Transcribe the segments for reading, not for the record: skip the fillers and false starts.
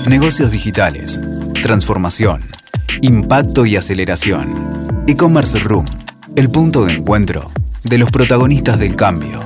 negocios digitales, transformación, impacto y aceleración. E-Commerce Room, el punto de encuentro de los protagonistas del cambio.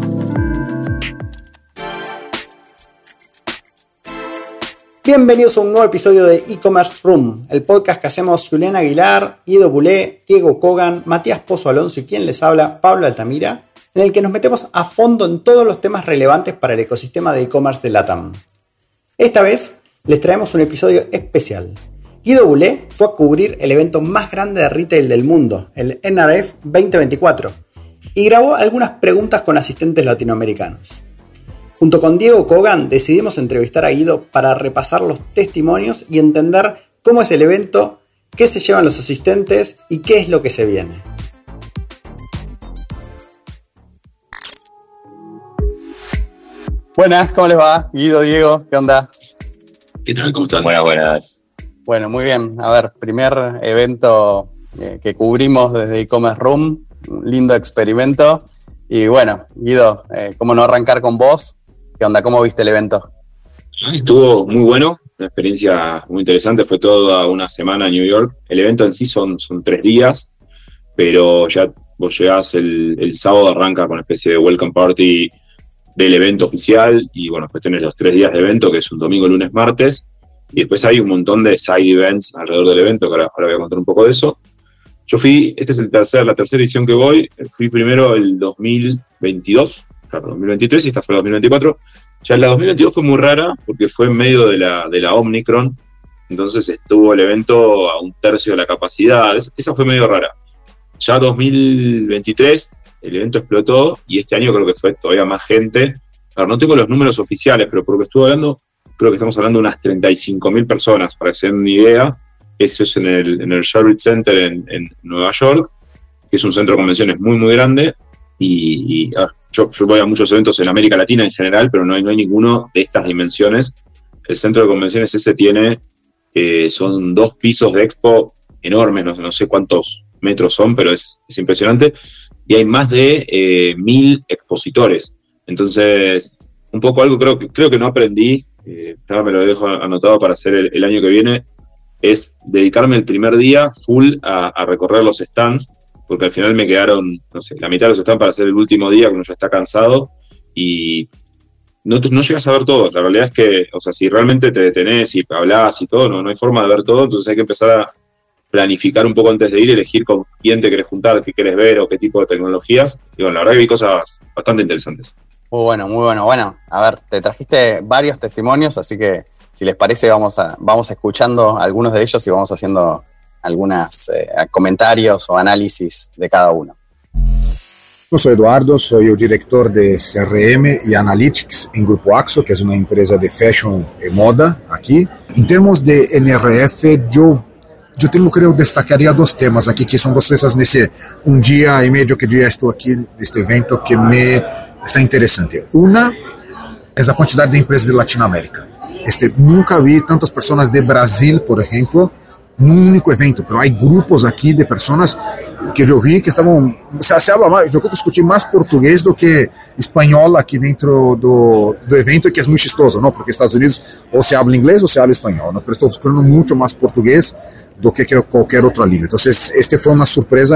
Bienvenidos a un nuevo episodio de E-Commerce Room, el podcast que hacemos Julián Aguilar, Guido Boulé, Diego Kogan, Matías Pozo Alonso y quien les habla, Pablo Altamira, en el que nos metemos a fondo en todos los temas relevantes para el ecosistema de e-commerce de LATAM. Esta vez les traemos un episodio especial. Guido Boulé fue a cubrir el evento más grande de retail del mundo, el NRF 2024, y grabó algunas preguntas con asistentes latinoamericanos. Junto con Diego Kogan decidimos entrevistar a Guido para repasar los testimonios y entender cómo es el evento, qué se llevan los asistentes y qué es lo que se viene. Buenas, ¿cómo les va? Guido, Diego, ¿qué onda? ¿Qué tal? ¿Cómo están? Buenas. Bueno, muy bien. A ver, primer evento que cubrimos desde E-Commerce Room, un lindo experimento. Y bueno, Guido, ¿cómo no arrancar con vos? ¿Qué onda? ¿Cómo viste el evento? Estuvo muy bueno, una experiencia muy interesante. Fue toda una semana en New York. El evento en sí son 3 días, pero ya vos llegás el sábado, arranca con una especie de welcome party del evento oficial, y bueno, después tenés los 3 días de evento, que es un domingo, lunes, martes, y después hay un montón de side events alrededor del evento, que ahora voy a contar un poco de eso. Yo fui, esta es la tercera edición que fui primero el 2022, claro, 2023, y esta fue la 2024. Ya la 2022 fue muy rara, porque fue en medio de la Omicron, entonces estuvo el evento a 1/3 de la capacidad, esa fue medio rara. Ya 2023, el evento explotó, y este año creo que fue todavía más gente. Ahora, no tengo los números oficiales, pero por lo que estuve hablando, creo que estamos hablando de unas 35.000 personas, para que se den una idea. Eso es en el Sherwood Center en Nueva York, que es un centro de convenciones muy, muy grande. Yo voy a muchos eventos en América Latina en general, pero no hay ninguno de estas dimensiones. El centro de convenciones ese tiene, son 2 pisos de expo enormes, no sé cuántos metros son, pero es impresionante. Y hay más de 1.000 expositores. Entonces, un poco algo creo que no aprendí, ahora me lo dejo anotado para hacer el año que viene, es dedicarme el primer día full a recorrer los stands, porque al final me quedaron, no sé, la mitad de los stands para hacer el último día, cuando ya está cansado, y no llegas a ver todo. La realidad es que, o sea, si realmente te detenés y hablás y todo, no hay forma de ver todo, entonces hay que empezar a planificar un poco antes de ir, elegir con quién te querés juntar, qué querés ver o qué tipo de tecnologías. Y bueno, la verdad que vi cosas bastante interesantes. Muy bueno, muy bueno. Bueno, a ver, te trajiste varios testimonios, así que si les parece vamos escuchando algunos de ellos y vamos haciendo algunos comentarios o análisis de cada uno. Eu sou Eduardo, soy el director de CRM y Analytics en Grupo Axo, que es una empresa de fashion y moda aquí. En termos de NRF, yo creo destacaria 2 temas aqui, que são 2 coisas nesse 1 dia e meio que eu já estou aqui neste evento que me está interessante. Uma é a quantidade de empresas de Latinoamérica. Nunca vi tantas pessoas de Brasil, por exemplo, num único evento, pero há grupos aqui de pessoas que eu vi que estavam, se habla mais, eu creo que escutei mais português do que espanhol aqui dentro do evento, que é muito chistoso, não? Porque Estados Unidos ou se habla inglês ou se habla espanhol, não? Pero estou escutando muito mais português do que qualquer outra língua. Então, este foi uma surpresa,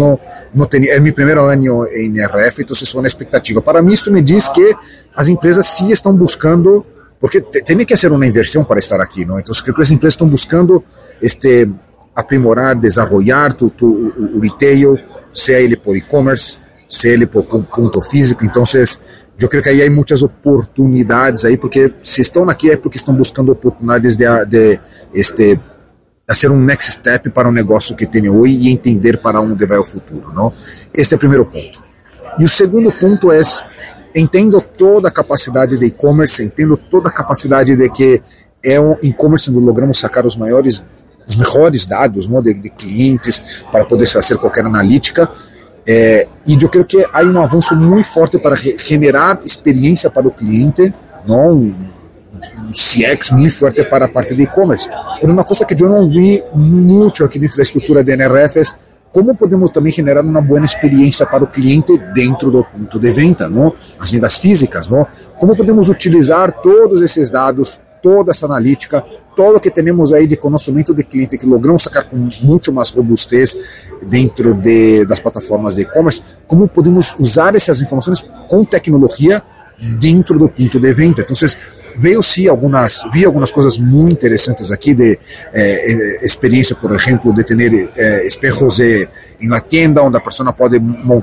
é meu primeiro ano em RF, então foi uma expectativa. Para mim, isso me diz que as empresas sim estão buscando, porque tem que ser uma inversão para estar aqui, não? Então, creo que as empresas estão buscando aprimorar, desenvolver o retail, seja ele por e-commerce, seja ele por ponto físico. Então, eu creio que aí há muitas oportunidades aí, porque se estão aqui é porque estão buscando oportunidades de fazer um next step para o negócio que tem hoje e entender para onde vai o futuro, não? Este é o primeiro ponto. E o segundo ponto é, entendo toda a capacidade de e-commerce, entendo toda a capacidade de que é um e-commerce onde logramos sacar os melhores dados, não, de clientes para poder fazer qualquer analítica. E eu creio que há um avanço muito forte para generar experiência para o cliente, não? Um CX muito forte para a parte de e-commerce. Mas uma coisa que eu não vi muito aqui dentro da estrutura da NRF é como podemos também generar uma boa experiência para o cliente dentro do ponto de venda, não? As vendas físicas, não? Como podemos utilizar todos esses dados toda essa analítica, todo que temos aí de conhecimento de cliente que logramos sacar com muito mais robustez dentro das plataformas de e-commerce, como podemos usar essas informações com tecnologia dentro do ponto de venda. Então, vi algumas coisas muito interessantes aqui de experiência, por exemplo, de ter espejos em la tienda, onde a pessoa pode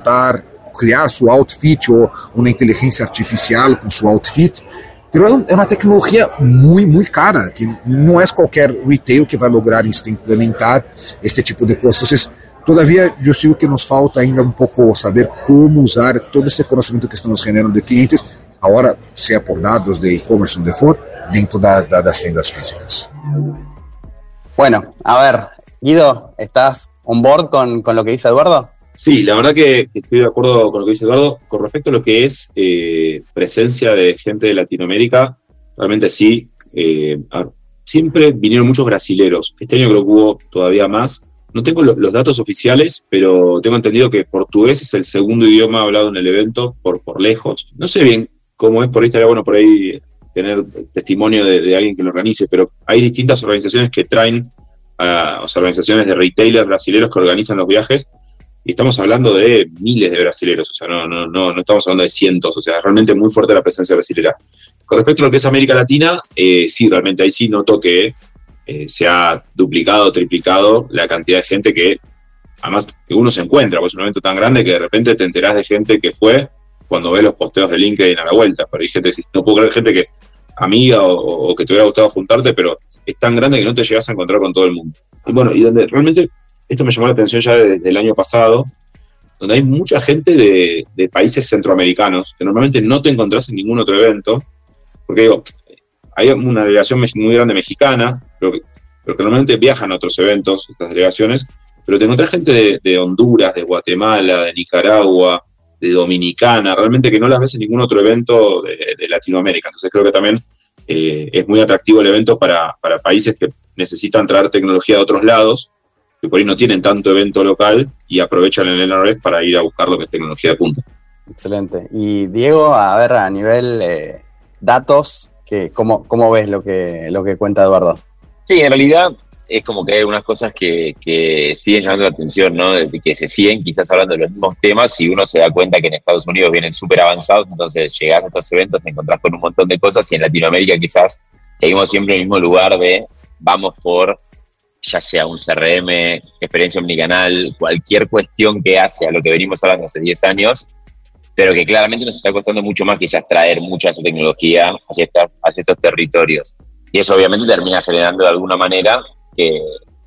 criar seu outfit ou uma inteligência artificial com seu outfit. Pero é uma tecnologia muito cara, que não é qualquer retail que vai lograr implementar este tipo de coisas. Então, todavia, eu sigo que nos falta ainda um pouco saber como usar todo esse conhecimento que estamos generando de clientes, agora, seja por dados de e-commerce onde for, dentro das tiendas físicas. Bueno, a ver, Guido, ¿estás on board con lo que dice Eduardo? Sí, la verdad que estoy de acuerdo con lo que dice Eduardo. Con respecto a lo que es presencia de gente de Latinoamérica, realmente sí. Siempre vinieron muchos brasileros. Este año creo que hubo todavía más. No tengo los datos oficiales, pero tengo entendido que portugués es el segundo idioma hablado en el evento por lejos. No sé bien cómo es, por ahí estaría bueno por ahí tener testimonio de alguien que lo organice, pero hay distintas organizaciones que traen, organizaciones de retailers brasileros que organizan los viajes. Y estamos hablando de miles de brasileros, o sea, no estamos hablando de cientos, o sea, realmente muy fuerte la presencia brasilera. Con respecto a lo que es América Latina, sí, realmente ahí sí noto que se ha duplicado, triplicado la cantidad de gente que, además, que uno se encuentra, pues es un evento tan grande que de repente te enterás de gente que fue cuando ves los posteos de LinkedIn a la vuelta, pero hay gente que no puedo creer, gente que amiga o que te hubiera gustado juntarte, pero es tan grande que no te llegas a encontrar con todo el mundo. Y bueno, y donde realmente esto me llamó la atención ya desde el año pasado, donde hay mucha gente de países centroamericanos que normalmente no te encontrás en ningún otro evento, porque digo, hay una delegación muy grande mexicana, pero que normalmente viajan a otros eventos, estas delegaciones, pero te encontrás gente de Honduras, de Guatemala, de Nicaragua, de Dominicana, realmente que no las ves en ningún otro evento de Latinoamérica. Entonces creo que también es muy atractivo el evento para países que necesitan traer tecnología de otros lados, que por ahí no tienen tanto evento local y aprovechan el NRF para ir a buscar lo que es tecnología de punta. Excelente. Y Diego, a ver, a nivel datos, ¿cómo ves lo que cuenta Eduardo? Sí, en realidad es como que hay unas cosas que siguen llamando la atención, ¿no? De que se siguen quizás hablando de los mismos temas y uno se da cuenta que en Estados Unidos vienen súper avanzados, entonces llegás a estos eventos, te encontrás con un montón de cosas y en Latinoamérica quizás seguimos siempre en el mismo lugar de vamos por ya sea un CRM, experiencia omnicanal, cualquier cuestión que hace a lo que venimos hablando hace 10 años, pero que claramente nos está costando mucho más quizás traer mucha de esa tecnología hacia estos territorios. Y eso obviamente termina generando de alguna manera que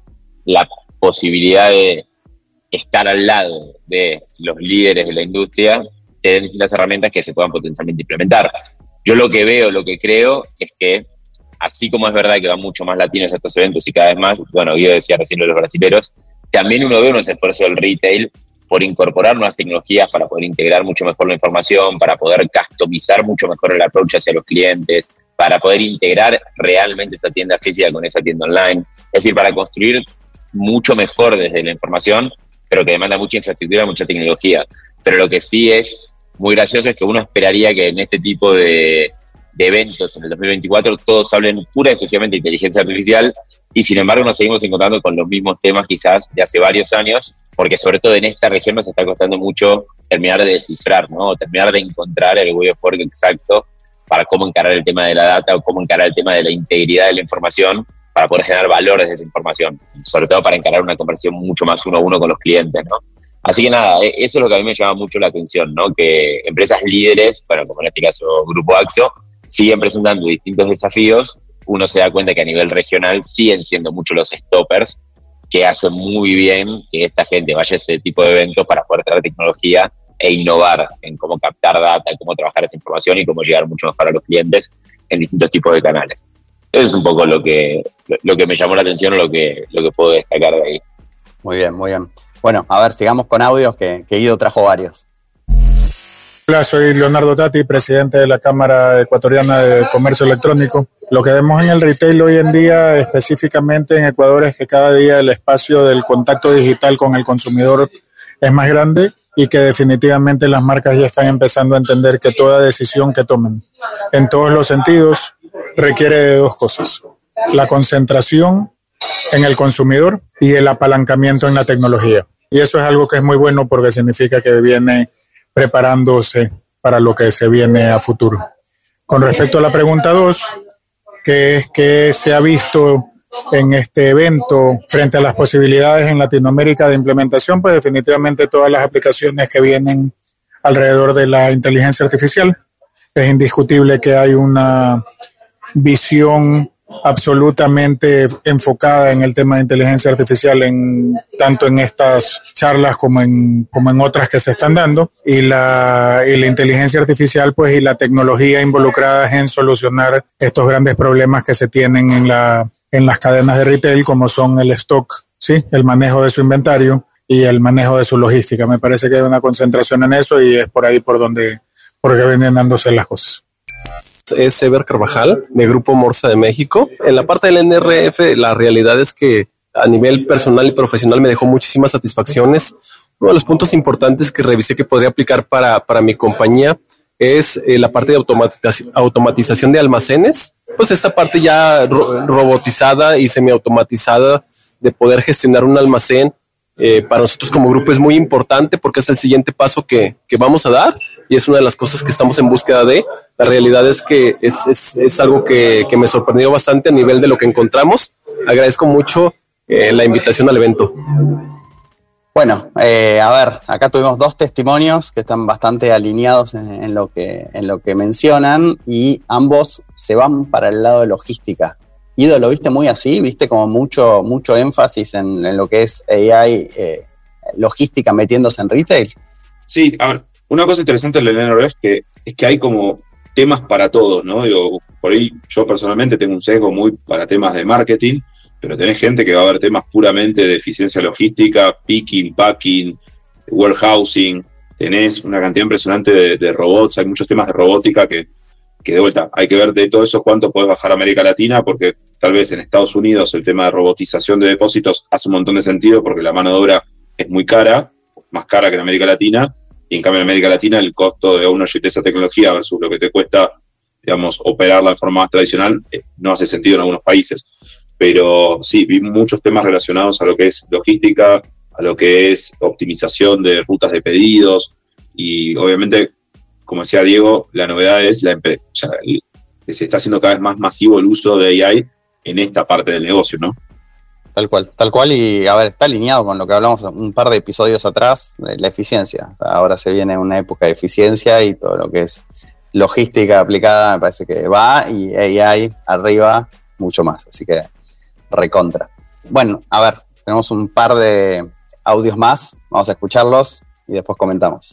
la posibilidad de estar al lado de los líderes de la industria te den distintas herramientas que se puedan potencialmente implementar. Yo lo que veo, lo que creo es que así como es verdad que van mucho más latinos a estos eventos y cada vez más, bueno, yo decía recién de los brasileros, también uno ve unos esfuerzos del retail por incorporar nuevas tecnologías para poder integrar mucho mejor la información, para poder customizar mucho mejor el approach hacia los clientes, para poder integrar realmente esa tienda física con esa tienda online. Es decir, para construir mucho mejor desde la información, pero que demanda mucha infraestructura, mucha tecnología. Pero lo que sí es muy gracioso es que uno esperaría que en este tipo de eventos en el 2024 todos hablen pura y exclusivamente de inteligencia artificial y sin embargo nos seguimos encontrando con los mismos temas quizás de hace varios años, porque sobre todo en esta región nos está costando mucho terminar de descifrar, ¿no? Terminar de encontrar el way of work exacto para cómo encarar el tema de la data o cómo encarar el tema de la integridad de la información para poder generar valores de esa información, sobre todo para encarar una conversión mucho más uno a uno con los clientes, ¿no? Así que nada, eso es lo que a mí me llama mucho la atención, ¿no? Que empresas líderes, bueno, como en este caso Grupo Axo, siguen presentando distintos desafíos. Uno se da cuenta que a nivel regional siguen siendo muchos los stoppers que hacen muy bien que esta gente vaya a ese tipo de eventos para poder traer tecnología e innovar en cómo captar data, cómo trabajar esa información y cómo llegar mucho mejor a los clientes en distintos tipos de canales. Eso es un poco lo que me llamó la atención o lo que puedo destacar de ahí. Muy bien, muy bien. Bueno, a ver, sigamos con audios que Guido trajo varios. Hola, soy Leonardo Tati, presidente de la Cámara Ecuatoriana de Comercio Electrónico. Lo que vemos en el retail hoy en día, específicamente en Ecuador, es que cada día el espacio del contacto digital con el consumidor es más grande y que definitivamente las marcas ya están empezando a entender que toda decisión que tomen, en todos los sentidos, requiere de dos cosas: la concentración en el consumidor y el apalancamiento en la tecnología. Y eso es algo que es muy bueno porque significa que viene preparándose para lo que se viene a futuro. Con respecto a la pregunta 2, que es que se ha visto en este evento frente a las posibilidades en Latinoamérica de implementación, pues definitivamente todas las aplicaciones que vienen alrededor de la inteligencia artificial. Es indiscutible que hay una visión absolutamente enfocada en el tema de inteligencia artificial, tanto en estas charlas como en otras que se están dando, y la inteligencia artificial pues y la tecnología involucradas en solucionar estos grandes problemas que se tienen en las cadenas de retail, como son el stock, ¿sí?, el manejo de su inventario y el manejo de su logística. Me parece que hay una concentración en eso y es por ahí por que vienen dándose las cosas. Es Eber Carvajal, de Grupo Morsa de México. En la parte del NRF, la realidad es que a nivel personal y profesional me dejó muchísimas satisfacciones. Uno de los puntos importantes que revisé que podría aplicar para mi compañía es la parte de automatización de almacenes. Pues esta parte ya robotizada y semiautomatizada de poder gestionar un almacén para nosotros como grupo es muy importante porque es el siguiente paso que vamos a dar y es una de las cosas que estamos en búsqueda de. La realidad es que es algo que me sorprendió bastante a nivel de lo que encontramos. Agradezco mucho la invitación al evento. Bueno, a ver, acá tuvimos dos testimonios que están bastante alineados en lo que mencionan y ambos se van para el lado de logística. Ido, ¿lo viste muy así? ¿Viste como mucho énfasis en lo que es AI, logística metiéndose en retail? Sí, a ver, una cosa interesante del NRF es que hay como temas para todos, ¿no? Digo, por ahí yo personalmente tengo un sesgo muy para temas de marketing, pero tenés gente que va a ver temas puramente de eficiencia logística, picking, packing, warehousing, tenés una cantidad impresionante de robots, hay muchos temas de robótica que de vuelta, hay que ver de todo eso cuánto puedes bajar a América Latina, porque tal vez en Estados Unidos el tema de robotización de depósitos hace un montón de sentido porque la mano de obra es muy cara, más cara que en América Latina, y en cambio en América Latina el costo de uno de esa tecnología versus lo que te cuesta, digamos, operarla de forma más tradicional, no hace sentido en algunos países. Pero sí, vi muchos temas relacionados a lo que es logística, a lo que es optimización de rutas de pedidos, y obviamente, como decía Diego, la novedad es que se está haciendo cada vez más masivo el uso de AI en esta parte del negocio, ¿no? Tal cual, y a ver, está alineado con lo que hablamos un par de episodios atrás, de la eficiencia. Ahora se viene una época de eficiencia y todo lo que es logística aplicada me parece que va, y AI arriba mucho más, así que recontra. Bueno, a ver, tenemos un par de audios más, vamos a escucharlos y después comentamos.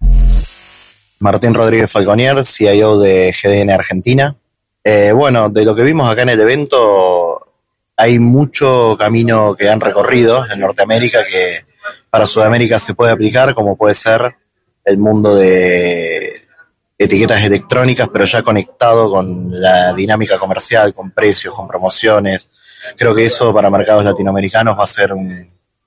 Martín Rodríguez Falconier, CIO de GDN Argentina. Bueno, de lo que vimos acá en el evento, hay mucho camino que han recorrido en Norteamérica que para Sudamérica se puede aplicar, como puede ser el mundo de etiquetas electrónicas, pero ya conectado con la dinámica comercial, con precios, con promociones. Creo que eso para mercados latinoamericanos va a ser un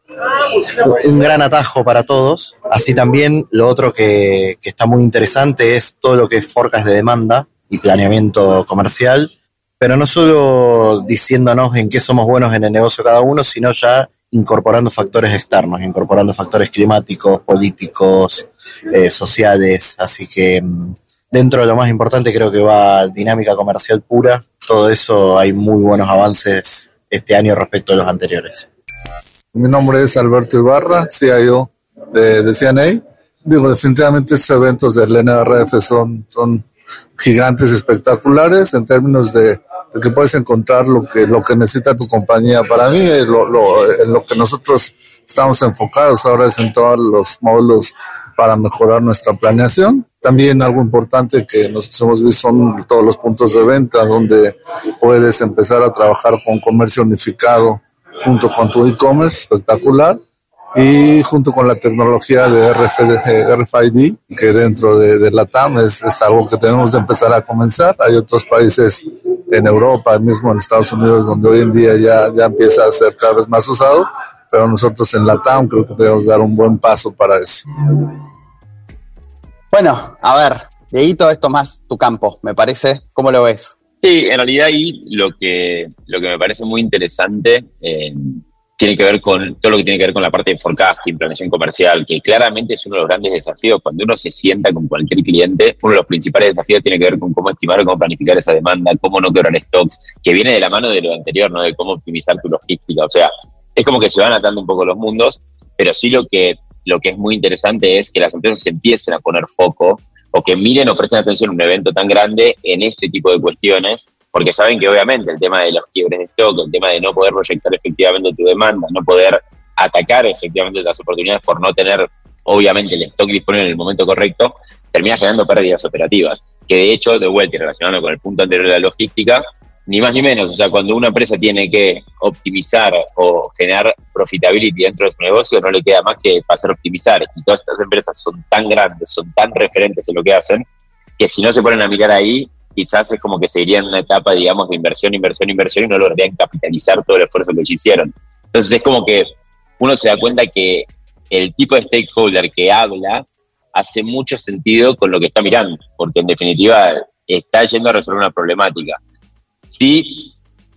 gran atajo para todos. Así también lo otro que está muy interesante es todo lo que es forecast de demanda y planeamiento comercial, pero no solo diciéndonos en qué somos buenos en el negocio cada uno, sino ya incorporando factores externos, incorporando factores climáticos, políticos, sociales. Así que dentro de lo más importante creo que va dinámica comercial pura. Todo eso hay muy buenos avances este año respecto a los anteriores. Mi nombre es Alberto Ibarra, CIO de CNA. Digo, definitivamente estos eventos del NRF son gigantes, espectaculares en términos de que puedes encontrar lo que necesita tu compañía. Para mí, lo que nosotros estamos enfocados ahora es en todos los módulos para mejorar nuestra planeación. También algo importante que nosotros hemos visto son todos los puntos de venta donde puedes empezar a trabajar con comercio unificado junto con tu e-commerce, espectacular, y junto con la tecnología de RFID, que dentro de la TAM es algo que tenemos de empezar a comenzar. Hay otros países en Europa, mismo en Estados Unidos, donde hoy en día ya empieza a ser cada vez más usado, pero nosotros en la TAM creo que debemos dar un buen paso para eso. Bueno, a ver, Dieguito, esto más tu campo, me parece. ¿Cómo lo ves? Sí, en realidad ahí lo que me parece muy interesante tiene que ver con todo lo que tiene que ver con la parte de forecasting, planeación comercial, que claramente es uno de los grandes desafíos. Cuando uno se sienta con cualquier cliente, uno de los principales desafíos tiene que ver con cómo estimar o cómo planificar esa demanda, cómo no quebrar stocks, que viene de la mano de lo anterior, ¿no? De cómo optimizar tu logística. O sea, es como que se van atando un poco los mundos, pero sí lo que es muy interesante es que las empresas empiecen a poner foco o que miren o presten atención a un evento tan grande en este tipo de cuestiones, porque saben que obviamente el tema de los quiebres de stock, el tema de no poder proyectar efectivamente tu demanda, no poder atacar efectivamente las oportunidades por no tener obviamente el stock disponible en el momento correcto, termina generando pérdidas operativas, que de hecho, de vuelta y relacionado con el punto anterior de la logística, ni más ni menos, o sea, cuando una empresa tiene que optimizar o generar profitability dentro de su negocio, no le queda más que pasar a optimizar. Y todas estas empresas son tan grandes, son tan referentes en lo que hacen, que si no se ponen a mirar ahí, quizás es como que seguirían en una etapa, digamos, de inversión y no lograrían capitalizar todo el esfuerzo que ellos hicieron. Entonces es como que uno se da cuenta que el tipo de stakeholder que habla hace mucho sentido con lo que está mirando, porque en definitiva está yendo a resolver una problemática. Sí,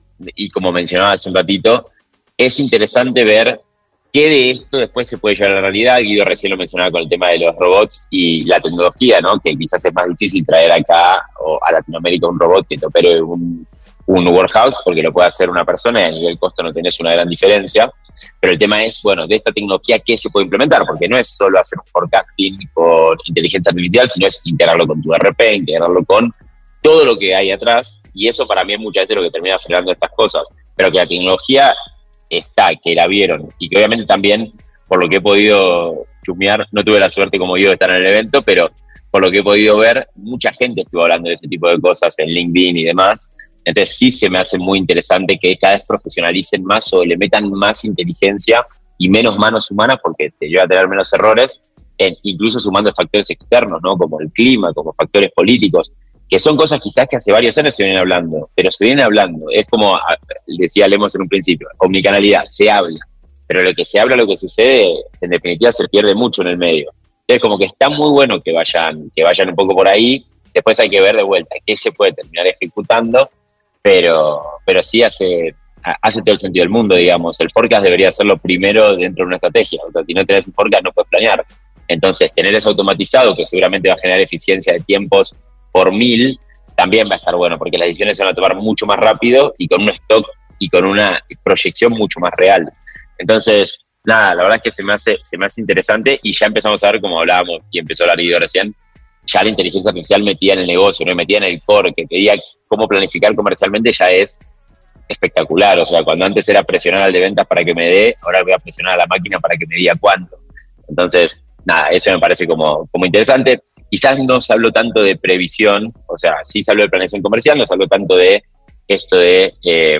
y como mencionaba hace un ratito, es interesante ver qué de esto después se puede llevar a la realidad. Guido recién lo mencionaba con el tema de los robots y la tecnología, ¿no? Que quizás es más difícil traer acá o a Latinoamérica un robot que te opere un warehouse, porque lo puede hacer una persona y a nivel costo no tenés una gran diferencia. Pero el tema es, bueno, de esta tecnología, ¿qué se puede implementar? Porque no es solo hacer un forecasting con inteligencia artificial, sino es integrarlo con tu ERP, integrarlo con todo lo que hay atrás. Y eso para mí es muchas veces lo que termina frenando estas cosas. Pero que la tecnología está, que la vieron. Y que obviamente también, por lo que he podido chusmear, no tuve la suerte como yo de estar en el evento, pero por lo que he podido ver, mucha gente estuvo hablando de ese tipo de cosas en LinkedIn y demás. Entonces sí se me hace muy interesante que cada vez profesionalicen más o le metan más inteligencia y menos manos humanas, porque te lleva a tener menos errores, incluso sumando factores externos, ¿no? Como el clima, como factores políticos, que son cosas quizás que hace varios años se vienen hablando, pero se vienen hablando. Es como decía Lemos en un principio, omnicanalidad, se habla, pero lo que se habla, lo que sucede, en definitiva se pierde mucho en el medio. Entonces como que está muy bueno que vayan un poco por ahí, después hay que ver de vuelta qué se puede terminar ejecutando, pero sí hace todo el sentido del mundo, digamos. El forecast debería ser lo primero dentro de una estrategia. O sea, si no tenés un forecast no puedes planear. Entonces, tener eso automatizado, que seguramente va a generar eficiencia de tiempos por 1000, también va a estar bueno, porque las decisiones se van a tomar mucho más rápido y con un stock y con una proyección mucho más real. Entonces, nada, la verdad es que se me hace interesante y ya empezamos a ver, como hablábamos y empezó a hablar Guido recién, ya la inteligencia artificial metida en el negocio, ¿no? Metida en el core, que te diga cómo planificar comercialmente ya es espectacular. O sea, cuando antes era presionar al de ventas para que me dé, ahora voy a presionar a la máquina para que me diga cuánto. Entonces, nada, eso me parece como interesante. Quizás no se habló tanto de previsión, o sea, sí se habló de planeación comercial, no se habló tanto de esto de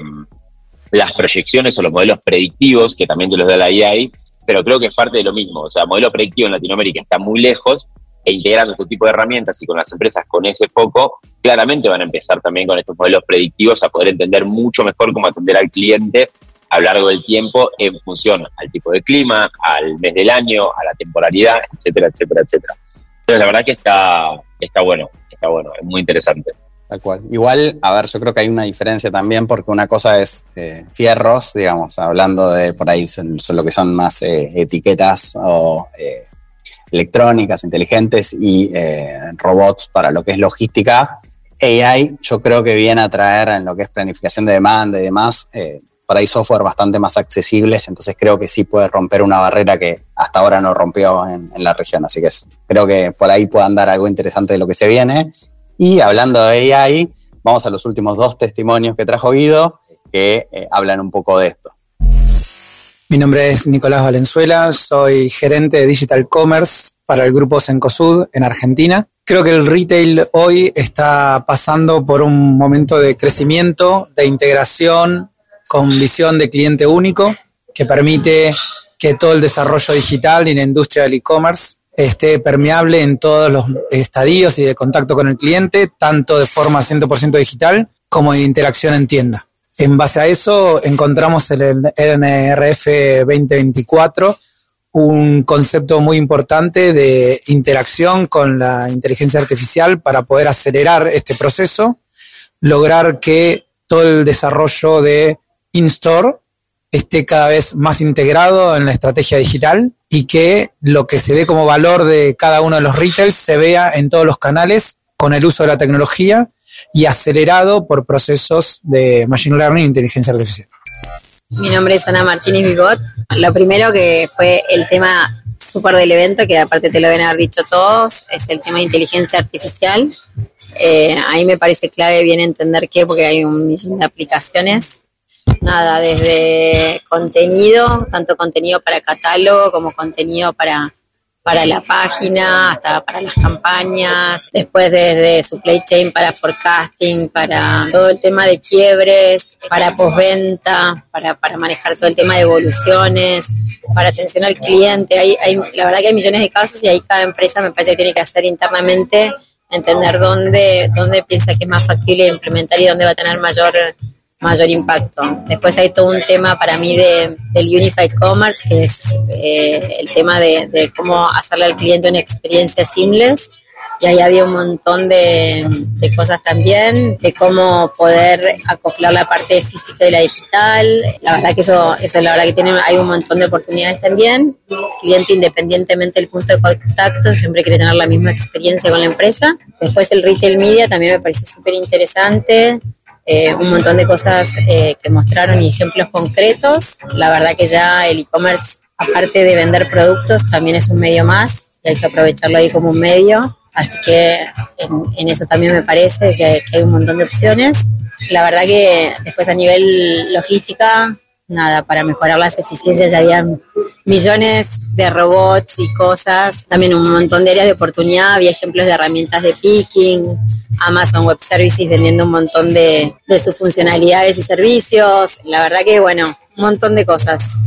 las proyecciones o los modelos predictivos, que también te los da la AI, pero creo que es parte de lo mismo. O sea, modelo predictivo en Latinoamérica está muy lejos, e integrando este tipo de herramientas y con las empresas con ese foco, claramente van a empezar también con estos modelos predictivos a poder entender mucho mejor cómo atender al cliente a lo largo del tiempo en función al tipo de clima, al mes del año, a la temporalidad, etcétera, etcétera, etcétera. Entonces, la verdad que está bueno, es muy interesante. Tal cual. Igual, a ver, yo creo que hay una diferencia también, porque una cosa es fierros, digamos, hablando de por ahí son lo que son más etiquetas o electrónicas, inteligentes y robots para lo que es logística. AI yo creo que viene a traer en lo que es planificación de demanda y demás, por ahí software bastante más accesibles, entonces creo que sí puede romper una barrera que hasta ahora no rompió en la región, así que creo que por ahí puedan dar algo interesante de lo que se viene. Y hablando de AI, vamos a los últimos 2 testimonios que trajo Guido, que hablan un poco de esto. Mi nombre es Nicolás Valenzuela, soy gerente de Digital Commerce para el grupo Cencosud en Argentina. Creo que el retail hoy está pasando por un momento de crecimiento, de integración con visión de cliente único, que permite que todo el desarrollo digital y la industria del e-commerce esté permeable en todos los estadios y de contacto con el cliente, tanto de forma 100% digital como de interacción en tienda. En base a eso encontramos en el NRF 2024 un concepto muy importante de interacción con la inteligencia artificial para poder acelerar este proceso, lograr que todo el desarrollo de in-store esté cada vez más integrado en la estrategia digital y que lo que se ve como valor de cada uno de los retails se vea en todos los canales con el uso de la tecnología y acelerado por procesos de Machine Learning e inteligencia artificial. Mi nombre es Ana Martínez Vigot. Lo primero que fue el tema súper del evento, que aparte te lo deben haber dicho todos, es el tema de inteligencia artificial. Ahí me parece clave bien entender qué, porque hay un millón de aplicaciones. Nada, desde contenido, tanto contenido para catálogo como contenido para la página, hasta para las campañas, después desde supply chain para forecasting, para todo el tema de quiebres, para postventa, para manejar todo el tema de evoluciones, para atención al cliente. La verdad que hay millones de casos y ahí cada empresa me parece que tiene que hacer internamente, entender dónde piensa que es más factible implementar y dónde va a tener mayor impacto. Después hay todo un tema para mí del Unified Commerce, que es el tema de cómo hacerle al cliente una experiencia seamless, y ahí había un montón de cosas también, de cómo poder acoplar la parte física y la digital. La verdad que eso la verdad que hay un montón de oportunidades también. El cliente, independientemente del punto de contacto, siempre quiere tener la misma experiencia con la empresa. Después el Retail Media también me pareció súper interesante. Un montón de cosas que mostraron y ejemplos concretos. La verdad que ya el e-commerce, aparte de vender productos, también es un medio más y hay que aprovecharlo ahí como un medio. Así que en eso también me parece que hay un montón de opciones. La verdad que después a nivel logística, nada, para mejorar las eficiencias había millones de robots y cosas, también un montón de áreas de oportunidad, había ejemplos de herramientas de picking, Amazon Web Services vendiendo un montón de sus funcionalidades y servicios, la verdad que bueno, un montón de cosas.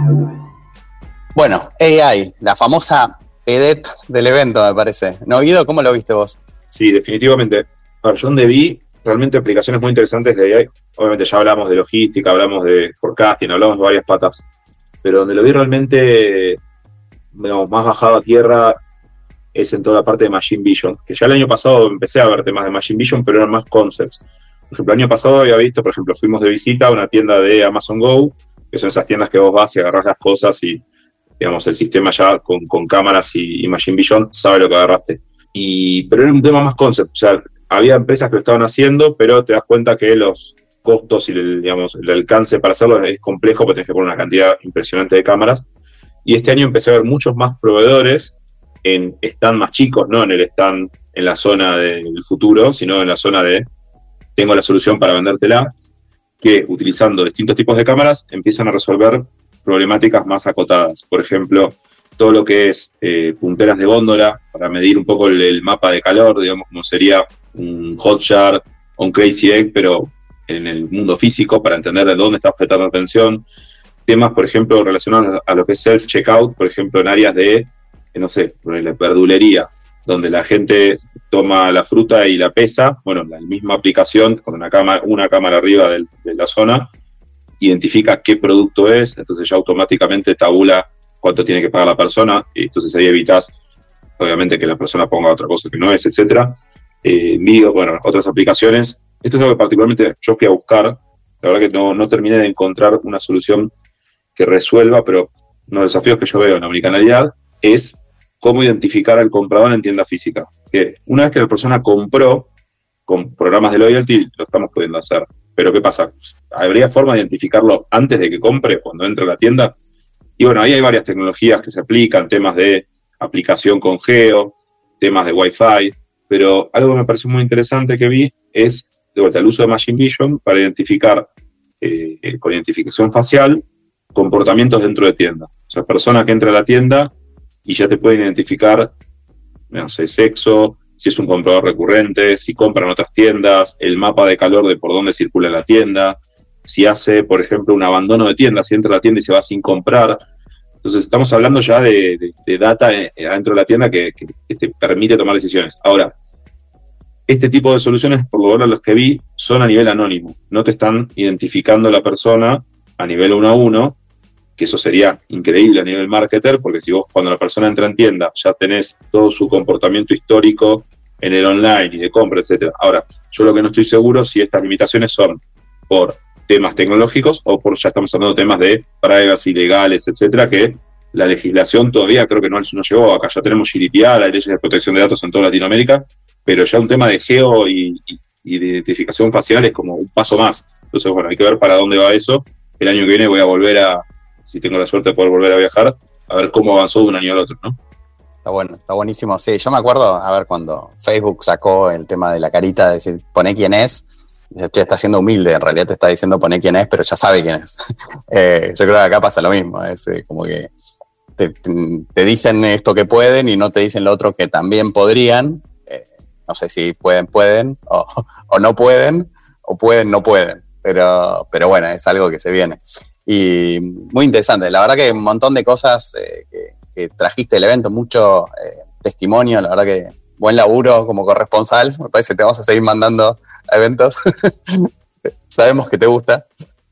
Bueno, AI, la famosa EDET del evento, me parece. ¿No, Guido? ¿Cómo lo viste vos? Sí, definitivamente. A ver, yo donde vi realmente aplicaciones muy interesantes de AI, obviamente ya hablamos de logística, hablamos de forecasting, hablamos de varias patas, pero donde lo vi realmente, digamos, más bajado a tierra es en toda la parte de Machine Vision, que ya el año pasado empecé a ver temas de Machine Vision, pero eran más concepts. Por ejemplo, el año pasado había visto, por ejemplo, fuimos de visita a una tienda de Amazon Go, que son esas tiendas que vos vas y agarrás las cosas y, digamos, el sistema ya con cámaras y Machine Vision sabe lo que agarraste. Pero era un tema más concept, o sea, había empresas que lo estaban haciendo, pero te das cuenta que los costos y el alcance para hacerlo es complejo porque tenés que poner una cantidad impresionante de cámaras. Y este año empecé a ver muchos más proveedores en stand más chicos, no en el stand en la zona del futuro, sino en la zona de tengo la solución para vendértela, que utilizando distintos tipos de cámaras empiezan a resolver problemáticas más acotadas. Por ejemplo, todo lo que es punteras de góndola para medir un poco el mapa de calor, digamos, como sería un Hotjar o un Crazy Egg, pero en el mundo físico, para entender de dónde estás prestando atención. Temas, por ejemplo, relacionados a lo que es self-checkout, por ejemplo, en áreas de, no sé, la verdulería, donde la gente toma la fruta y la pesa, bueno, la misma aplicación con una cámara arriba de la zona, identifica qué producto es, entonces ya automáticamente tabula cuánto tiene que pagar la persona, y entonces ahí evitas, obviamente, que la persona ponga otra cosa que no es, etcétera. Bueno, otras aplicaciones. Esto es algo que particularmente yo fui a buscar. La verdad que no terminé de encontrar una solución que resuelva, pero uno de los desafíos que yo veo en la omnicanalidad es cómo identificar al comprador en tienda física. Que una vez que la persona compró, con programas de loyalty lo estamos pudiendo hacer. Pero ¿qué pasa? ¿Habría forma de identificarlo antes de que compre, cuando entre a la tienda? Y bueno, ahí hay varias tecnologías que se aplican, temas de aplicación con geo, temas de Wi-Fi, pero algo que me pareció muy interesante que vi es, de vuelta, el uso de Machine Vision para identificar, con identificación facial, comportamientos dentro de tienda. O sea, persona que entra a la tienda y ya te puede identificar, no sé, sexo, si es un comprador recurrente, si compra en otras tiendas, el mapa de calor de por dónde circula la tienda, si hace, por ejemplo, un abandono de tienda, si entra a la tienda y se va sin comprar. Entonces estamos hablando ya de data adentro de la tienda que te permite tomar decisiones. Ahora, este tipo de soluciones, por lo menos los que vi, son a nivel anónimo. No te están identificando la persona a nivel 1 a 1, que eso sería increíble a nivel marketer, porque si vos cuando la persona entra en tienda ya tenés todo su comportamiento histórico en el online y de compra, etcétera. Ahora, yo lo que no estoy seguro si estas limitaciones son por temas tecnológicos o por ya estamos hablando de temas de privacy legales, etcétera, que la legislación todavía creo que no llegó. Acá ya tenemos GDPR, hay leyes de protección de datos en toda Latinoamérica, pero ya un tema de geo y de identificación facial es como un paso más. Entonces, bueno, hay que ver para dónde va eso. El año que viene voy a volver si tengo la suerte de poder volver a viajar, a ver cómo avanzó de un año al otro, ¿no? Está bueno, está buenísimo. Sí, yo me acuerdo, a ver, cuando Facebook sacó el tema de la carita, de decir, poné quién es, che, está siendo humilde, en realidad te está diciendo poné quién es, pero ya sabe quién es. Yo creo que acá pasa lo mismo, es como que te dicen esto que pueden y no te dicen lo otro que también podrían. No sé si pueden, o no pueden, o pueden, no pueden, pero bueno, es algo que se viene. Y muy interesante, la verdad que un montón de cosas que trajiste del evento, mucho testimonio, la verdad que buen laburo como corresponsal, me parece que te vamos a seguir mandando a eventos, sabemos que te gusta.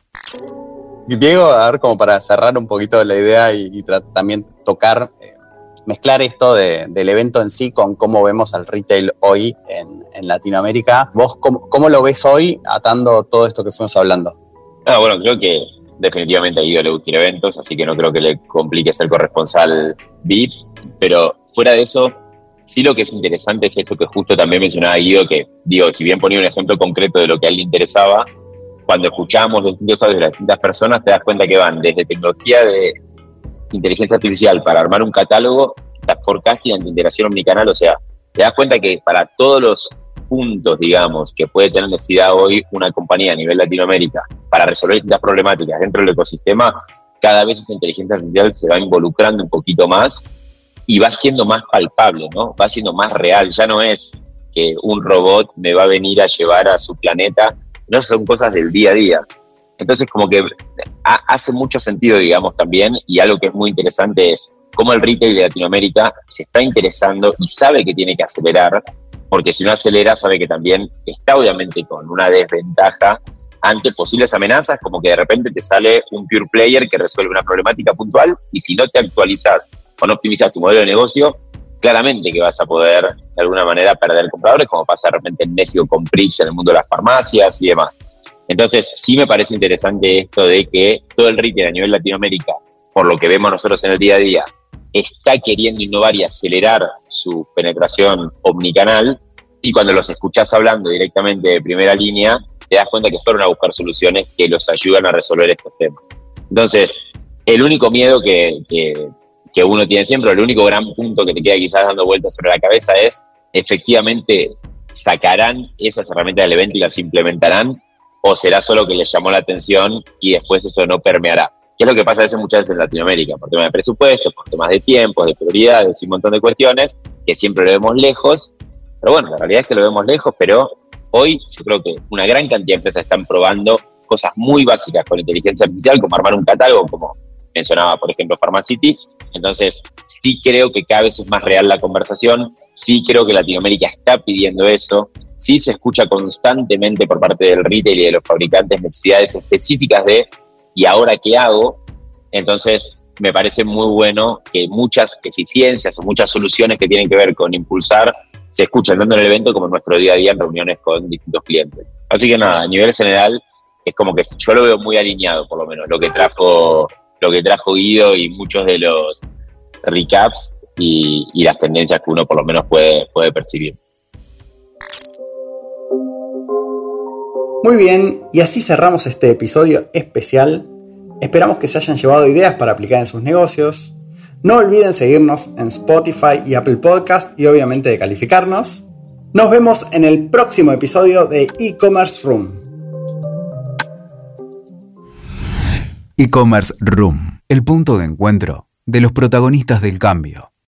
Y Diego, a ver, como para cerrar un poquito la idea y también tocar, mezclar esto del evento en sí con cómo vemos al retail hoy en Latinoamérica. ¿Vos cómo lo ves hoy atando todo esto que fuimos hablando? Bueno, creo que definitivamente a Guido le gusta ir a eventos, así que no creo que le complique ser corresponsal VIP, pero fuera de eso, sí lo que es interesante es esto que justo también mencionaba Guido, que digo, si bien ponía un ejemplo concreto de lo que a él le interesaba, cuando escuchamos los distintos audios de las distintas personas, te das cuenta que van desde tecnología de inteligencia artificial para armar un catálogo, hasta forecasting, ante integración omnicanal, o sea, te das cuenta que para todos los puntos, digamos, que puede tener necesidad hoy una compañía a nivel Latinoamérica para resolver distintas problemáticas dentro del ecosistema, cada vez esta inteligencia artificial se va involucrando un poquito más y va siendo más palpable, ¿no? Va siendo más real. Ya no es que un robot me va a venir a llevar a su planeta, no, son cosas del día a día. Entonces, como que hace mucho sentido, digamos, también, y algo que es muy interesante es cómo el retail de Latinoamérica se está interesando y sabe que tiene que acelerar, porque si no acelera, sabe que también está obviamente con una desventaja ante posibles amenazas, como que de repente te sale un pure player que resuelve una problemática puntual, y si no te actualizas o no optimizas tu modelo de negocio, claramente que vas a poder de alguna manera perder compradores, como pasa de repente en México con Prix en el mundo de las farmacias y demás. Entonces, sí me parece interesante esto de que todo el retail a nivel Latinoamérica, por lo que vemos nosotros en el día a día, está queriendo innovar y acelerar su penetración omnicanal, y cuando los escuchás hablando directamente de primera línea, te das cuenta que fueron a buscar soluciones que los ayudan a resolver estos temas. Entonces, el único miedo que uno tiene siempre, el único gran punto que te queda quizás dando vueltas sobre la cabeza es, efectivamente, ¿sacarán esas herramientas del evento y las implementarán? ¿O será solo que les llamó la atención y después eso no permeará? ¿Qué es lo que pasa a veces muchas veces en Latinoamérica? Por temas de presupuesto, por temas de tiempo, de prioridades y un montón de cuestiones, que siempre lo vemos lejos. Pero bueno, la realidad es que lo vemos lejos, pero hoy yo creo que una gran cantidad de empresas están probando cosas muy básicas con inteligencia artificial, como armar un catálogo, como mencionaba, por ejemplo, Pharmacity. Entonces, sí creo que cada vez es más real la conversación, sí creo que Latinoamérica está pidiendo eso, sí se escucha constantemente por parte del retail y de los fabricantes necesidades específicas de ¿y ahora qué hago? Entonces, me parece muy bueno que muchas eficiencias o muchas soluciones que tienen que ver con impulsar se escuchan tanto en el evento como en nuestro día a día en reuniones con distintos clientes. Así que nada, a nivel general, es como que yo lo veo muy alineado, por lo menos, lo que trajo Guido y muchos de los recaps y las tendencias que uno por lo menos puede percibir. Muy bien, y así cerramos este episodio especial. Esperamos que se hayan llevado ideas para aplicar en sus negocios. No olviden seguirnos en Spotify y Apple Podcast y obviamente de calificarnos. Nos vemos en el próximo episodio de E-Commerce Room. E-Commerce Room, el punto de encuentro de los protagonistas del cambio.